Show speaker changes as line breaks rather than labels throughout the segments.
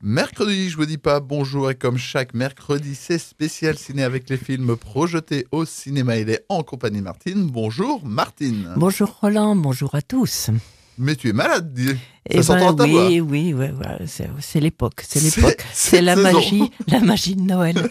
Mercredi, je vous dis pas bonjour et comme chaque mercredi, c'est spécial ciné avec les films projetés au cinéma. Il est en compagnie de Martine. Bonjour Martine.
Bonjour Roland, bonjour à tous.
Mais tu es malade, dis.
Eh
Ça s'entend
ben
à ta voix.
oui, ouais, c'est l'époque, c'est la
saison.
magie de Noël.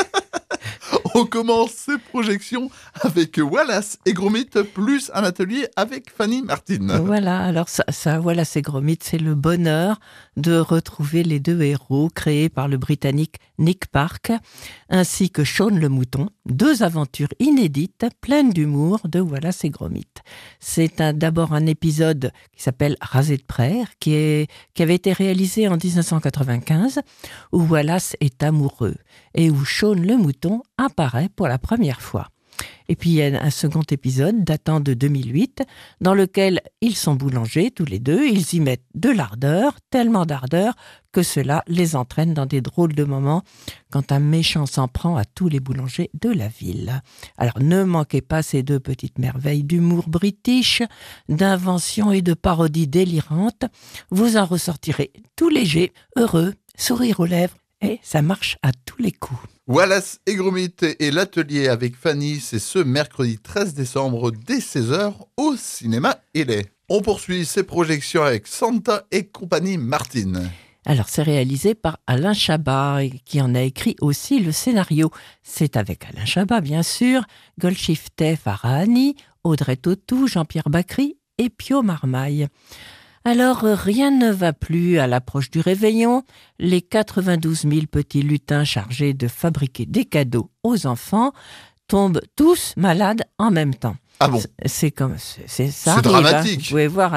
On commence ces projections avec Wallace et Gromit plus un atelier avec Fanny Martine.
Voilà, alors voilà, c'est Gromit, c'est le bonheur de retrouver les deux héros créés par le Britannique Nick Park, ainsi que Shaun le mouton, deux aventures inédites, pleines d'humour de Wallace et Gromit. C'est d'abord un épisode qui s'appelle Rasé de prairie, qui avait été réalisé en 1995, où Wallace est amoureux et où Shaun le mouton apparaît pour la première fois. Et puis il y a un second épisode datant de 2008 dans lequel ils sont boulangers tous les deux, ils y mettent de l'ardeur, tellement d'ardeur que cela les entraîne dans des drôles de moments quand un méchant s'en prend à tous les boulangers de la ville. Alors ne manquez pas ces deux petites merveilles d'humour british, d'invention et de parodie délirante. Vous en ressortirez tout léger, heureux, sourire aux lèvres et ça marche à tous les coups.
Wallace et Gromit et l'atelier avec Fanny, c'est ce mercredi 13 décembre dès 16h au cinéma Hélé. On poursuit ces projections avec Santa et compagnie Martine.
Alors, c'est réalisé par Alain Chabat, qui en a écrit aussi le scénario. C'est avec Alain Chabat, bien sûr, Golshifteh Farahani, Audrey Tautou, Jean-Pierre Bacry et Pio Marmaille. Alors, rien ne va plus à l'approche du réveillon. Les 92 000 petits lutins chargés de fabriquer des cadeaux aux enfants tombent tous malades en même temps.
Ah bon?
C'est ça.
C'est
arrive,
dramatique.
Vous pouvez voir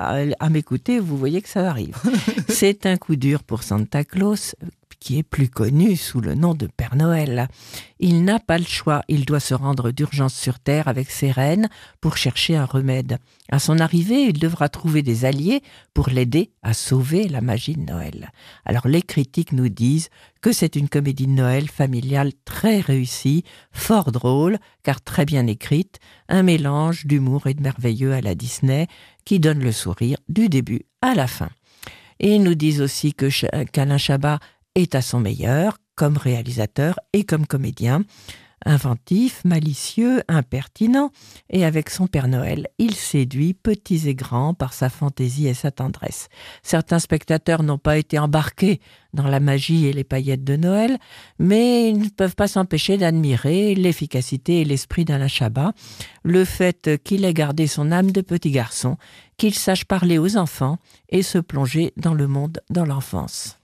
à m'écouter, vous voyez que ça arrive. C'est un coup dur pour Santa Claus, qui est plus connu sous le nom de Père Noël. Il n'a pas le choix, il doit se rendre d'urgence sur Terre avec ses reines pour chercher un remède. À son arrivée, il devra trouver des alliés pour l'aider à sauver la magie de Noël. Alors les critiques nous disent que c'est une comédie de Noël familiale très réussie, fort drôle, car très bien écrite, un mélange d'humour et de merveilleux à la Disney qui donne le sourire du début à la fin. Et ils nous disent aussi qu'Alain Chabat est à son meilleur comme réalisateur et comme comédien. Inventif, malicieux, impertinent, et avec son Père Noël, il séduit petits et grands par sa fantaisie et sa tendresse. Certains spectateurs n'ont pas été embarqués dans la magie et les paillettes de Noël, mais ils ne peuvent pas s'empêcher d'admirer l'efficacité et l'esprit d'Alain Chabat, le fait qu'il ait gardé son âme de petit garçon, qu'il sache parler aux enfants et se plonger dans le monde dans l'enfance.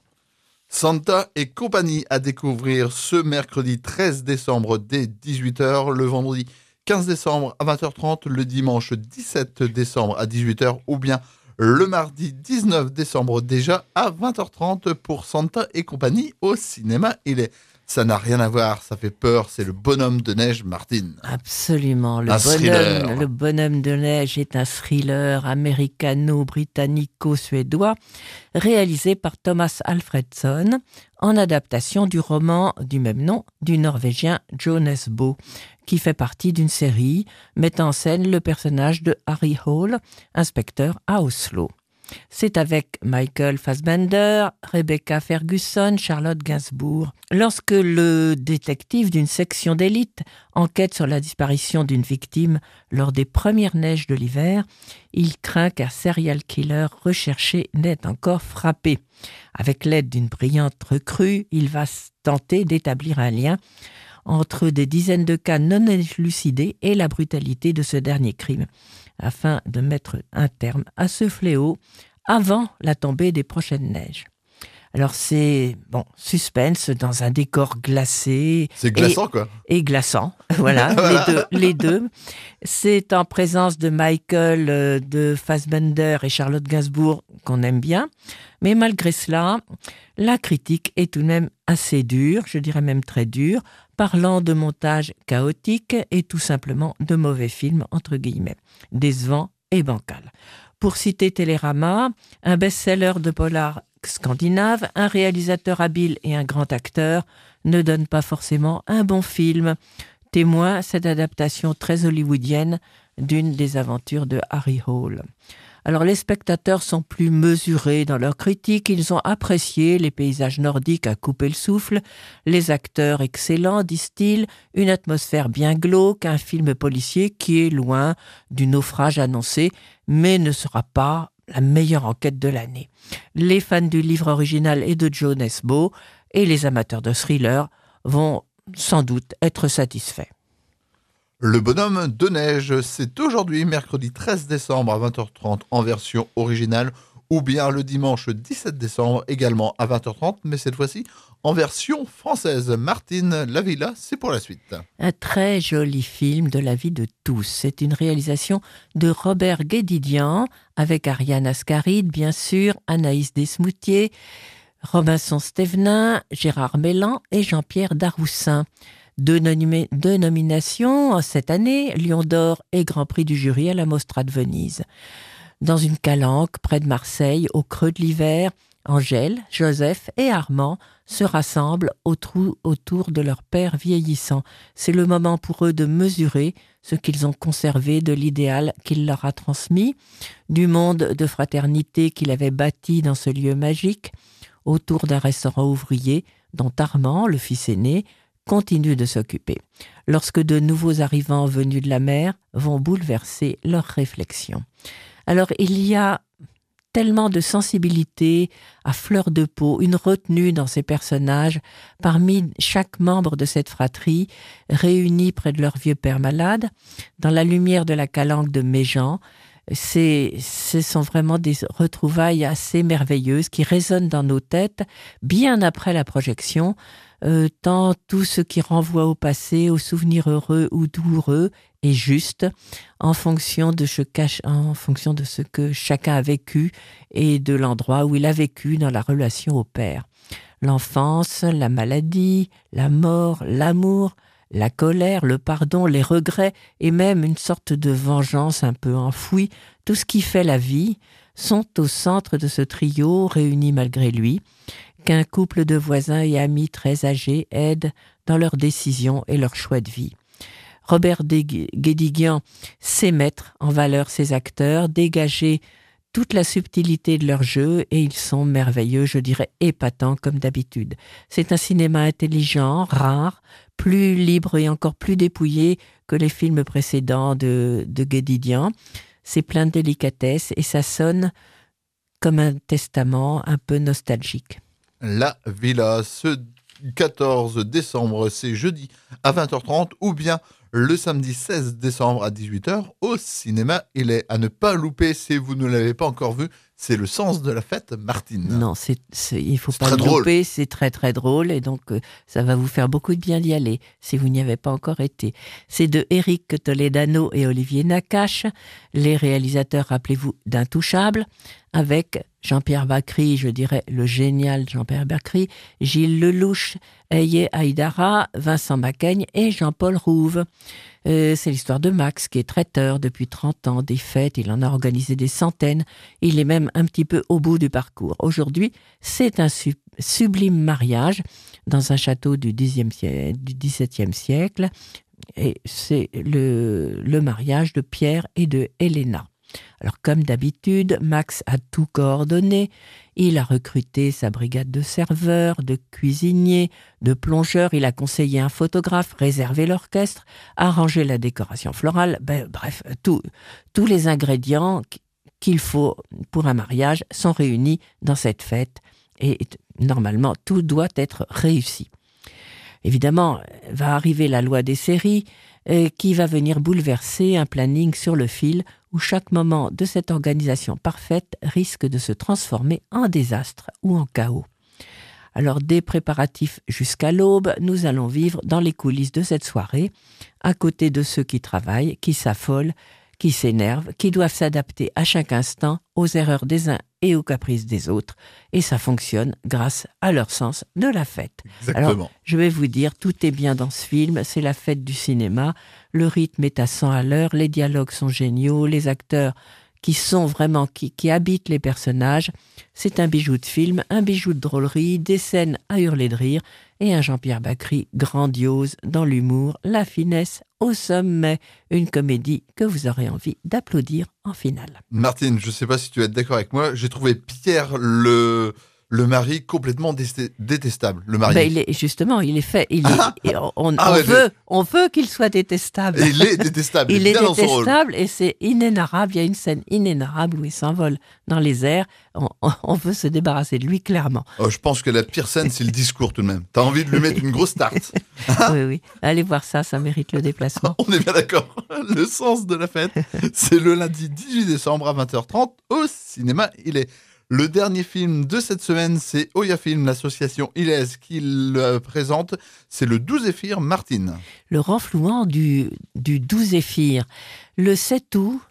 Santa et compagnie à découvrir ce mercredi 13 décembre dès 18h, le vendredi 15 décembre à 20h30, le dimanche 17 décembre à 18h ou bien le mardi 19 décembre déjà à 20h30 pour Santa et compagnie au cinéma. Ça n'a rien à voir, ça fait peur, c'est le bonhomme de neige Martine.
Absolument,
Thriller.
Le bonhomme de neige est un thriller américano-britannico-suédois réalisé par Thomas Alfredson en adaptation du roman du même nom du Norvégien Jo Nesbø, qui fait partie d'une série mettant en scène le personnage de Harry Hole, inspecteur à Oslo. C'est avec Michael Fassbender, Rebecca Ferguson, Charlotte Gainsbourg. Lorsque le détective d'une section d'élite enquête sur la disparition d'une victime lors des premières neiges de l'hiver, il craint qu'un serial killer recherché n'ait encore frappé. Avec l'aide d'une brillante recrue, il va tenter d'établir un lien entre des dizaines de cas non élucidés et la brutalité de ce dernier crime, afin de mettre un terme à ce fléau avant la tombée des prochaines neiges. Alors c'est, suspense dans un décor glacé.
C'est glaçant quoi.
Et glaçant, voilà, les deux. C'est en présence de Michael, de Fassbender et Charlotte Gainsbourg qu'on aime bien. Mais malgré cela, la critique est tout de même assez dure, je dirais même très dure, parlant de montage chaotique et tout simplement de mauvais film, entre guillemets, décevant et bancal. Pour citer Télérama, un best-seller de polar scandinave, un réalisateur habile et un grand acteur ne donnent pas forcément un bon film. Témoin cette adaptation très hollywoodienne d'une des aventures de Harry Hole. Alors les spectateurs sont plus mesurés dans leur critique, ils ont apprécié les paysages nordiques à couper le souffle, les acteurs excellents, disent-ils, une atmosphère bien glauque, un film policier qui est loin du naufrage annoncé, mais ne sera pas la meilleure enquête de l'année. Les fans du livre original et de Joe Nesbo et les amateurs de thriller vont sans doute être satisfaits.
Le bonhomme de neige, c'est aujourd'hui, mercredi 13 décembre à 20h30 en version originale, ou bien le dimanche 17 décembre également à 20h30, mais cette fois-ci en version française. Martine Lavilla, c'est pour la suite.
Un très joli film de la vie de tous. C'est une réalisation de Robert Guédiguian, avec Ariane Ascaride, bien sûr, Anaïs Desmoutiers, Robinson Stévenin, Gérard Mélan et Jean-Pierre Daroussin. Deux nominations cette année, Lion d'Or et Grand Prix du jury à la Mostra de Venise. Dans une calanque près de Marseille, au creux de l'hiver, Angèle, Joseph et Armand se rassemblent autour de leur père vieillissant. C'est le moment pour eux de mesurer ce qu'ils ont conservé de l'idéal qu'il leur a transmis, du monde de fraternité qu'il avait bâti dans ce lieu magique, autour d'un restaurant ouvrier dont Armand, le fils aîné, continue de s'occuper, lorsque de nouveaux arrivants venus de la mer vont bouleverser leurs réflexions. Alors il y a tellement de sensibilité à fleur de peau, une retenue dans ces personnages, parmi chaque membre de cette fratrie, réunis près de leur vieux père malade, dans la lumière de la calanque de Méjean. Ce sont vraiment des retrouvailles assez merveilleuses qui résonnent dans nos têtes bien après la projection, tant tout ce qui renvoie au passé, aux souvenirs heureux ou douloureux est juste en fonction de ce que chacun a vécu et de l'endroit où il a vécu dans la relation au père. L'enfance, la maladie, la mort, l'amour, la colère, le pardon, les regrets et même une sorte de vengeance un peu enfouie, tout ce qui fait la vie, sont au centre de ce trio réuni malgré lui, qu'un couple de voisins et amis très âgés aide dans leurs décisions et leurs choix de vie. Robert Guédiguian sait mettre en valeur ses acteurs, dégager toute la subtilité de leur jeu et ils sont merveilleux, je dirais épatants comme d'habitude. C'est un cinéma intelligent, rare, plus libre et encore plus dépouillé que les films précédents de Guédiguian. C'est plein de délicatesse et ça sonne comme un testament un peu nostalgique.
La Villa, ce 14 décembre, c'est jeudi à 20h30 ou bien le samedi 16 décembre à 18h au cinéma. Il est à ne pas louper si vous ne l'avez pas encore vu. C'est le sens de la fête, Martine.
Non, il ne faut pas le louper, c'est très très drôle et donc ça va vous faire beaucoup de bien d'y aller si vous n'y avez pas encore été. C'est de Éric Toledano et Olivier Nakache, les réalisateurs, rappelez-vous, d'Intouchables, avec Jean-Pierre Bacri, je dirais le génial Jean-Pierre Bacri, Gilles Lelouch, Eye Haïdara, Vincent Macaigne et Jean-Paul Rouve. C'est l'histoire de Max qui est traiteur depuis 30 ans, des fêtes, il en a organisé des centaines, il est même un petit peu au bout du parcours. Aujourd'hui, c'est un sublime mariage dans un château du XVIIe siècle et c'est le mariage de Pierre et de Helena. Alors comme d'habitude, Max a tout coordonné. Il a recruté sa brigade de serveurs, de cuisiniers, de plongeurs. Il a conseillé un photographe, réservé l'orchestre, arrangé la décoration florale. Bref, tous les ingrédients qu'il faut pour un mariage sont réunis dans cette fête. Et normalement, tout doit être réussi. Évidemment, va arriver la loi des séries qui va venir bouleverser un planning sur le fil où chaque moment de cette organisation parfaite risque de se transformer en désastre ou en chaos. Alors, des préparatifs jusqu'à l'aube, nous allons vivre dans les coulisses de cette soirée, à côté de ceux qui travaillent, qui s'affolent, qui s'énervent, qui doivent s'adapter à chaque instant aux erreurs des uns et aux caprices des autres. Et ça fonctionne grâce à leur sens de la fête.
Exactement.
Alors, je vais vous dire, tout est bien dans ce film, c'est la fête du cinéma, le rythme est à 100 à l'heure, les dialogues sont géniaux, les acteurs qui sont vraiment, qui habitent les personnages. C'est un bijou de film, un bijou de drôlerie, des scènes à hurler de rire et un Jean-Pierre Bacry grandiose dans l'humour, la finesse au sommet. Une comédie que vous aurez envie d'applaudir en finale.
Martine, je ne sais pas si tu vas être d'accord avec moi, j'ai trouvé Pierre le mari complètement détestable. Le mari.
Il est fait. On veut qu'il soit détestable.
Et il est détestable.
Il est
bien
détestable
dans son rôle.
et c'est inénarrable. Il y a une scène inénarrable où il s'envole dans les airs. On veut se débarrasser de lui, clairement.
Oh, je pense que la pire scène, c'est le discours tout de même. T'as envie de lui mettre une grosse tarte.
Oui. Allez voir ça mérite le déplacement.
On est bien d'accord. Le sens de la fête, c'est le lundi 18 décembre à 20h30 au cinéma. Il est le dernier film de cette semaine, c'est Oya Film, l'association Ilès qui le présente. C'est le 12 Zéphyr, Martine.
Le renflouement du 12 Zéphyr. Le 7 août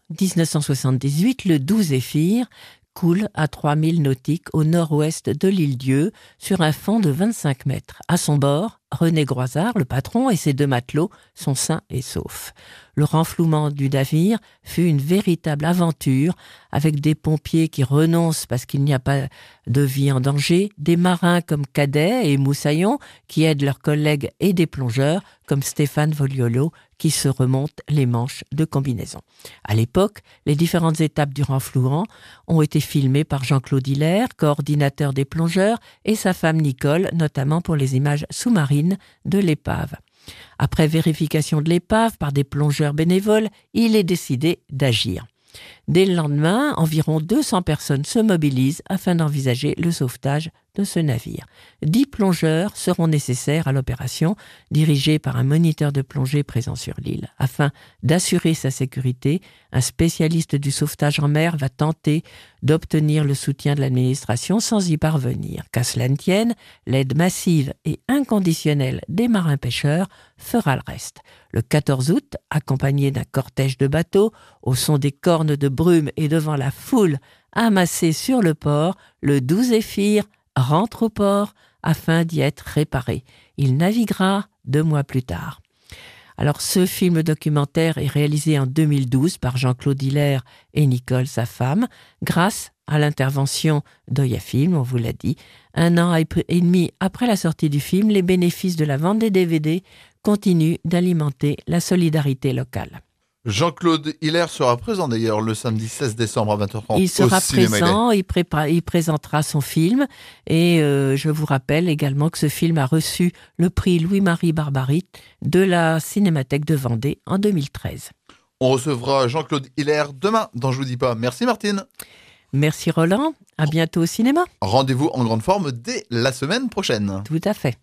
1978, le 12 Zéphyr coule à 3000 nautiques au nord-ouest de l'île Dieu sur un fond de 25 mètres. À son bord, René Groisard, le patron, et ses 2 matelots sont sains et saufs. Le renflouement du navire fut une véritable aventure avec des pompiers qui renoncent parce qu'il n'y a pas de vie en danger, des marins comme Cadet et Moussaillon qui aident leurs collègues et des plongeurs comme Stéphane Voliolo qui se remontent les manches de combinaison. À l'époque, les différentes étapes du renflouement ont été filmées par Jean-Claude Hilaire, coordinateur des plongeurs, et sa femme Nicole, notamment pour les images sous-marines de l'épave. Après vérification de l'épave par des plongeurs bénévoles, il est décidé d'agir. Dès le lendemain, environ 200 personnes se mobilisent afin d'envisager le sauvetage de ce navire. 10 plongeurs seront nécessaires à l'opération, dirigée par un moniteur de plongée présent sur l'île. Afin d'assurer sa sécurité, un spécialiste du sauvetage en mer va tenter d'obtenir le soutien de l'administration sans y parvenir. Qu'à cela ne tienne, l'aide massive et inconditionnelle des marins-pêcheurs fera le reste. Le 14 août, accompagné d'un cortège de bateaux, au son des cornes de brume et devant la foule amassée sur le port, le 12 Zéphyr rentre au port afin d'y être réparé. Il naviguera 2 mois plus tard. Alors, ce film documentaire est réalisé en 2012 par Jean-Claude Hilaire et Nicole, sa femme, grâce à l'intervention d'Oya Film, on vous l'a dit. 1 an et demi après la sortie du film, les bénéfices de la vente des DVD continuent d'alimenter la solidarité locale.
Jean-Claude Hilaire sera présent d'ailleurs le samedi 16 décembre à 20h30
il sera
au cinéma
présent, il présentera son film et je vous rappelle également que ce film a reçu le prix Louis-Marie Barbarit de la Cinémathèque de Vendée en 2013.
On recevra Jean-Claude Hilaire demain dans Je vous dis pas. Merci Martine.
Merci Roland, à bientôt au cinéma.
Rendez-vous en grande forme dès la semaine prochaine.
Tout à fait.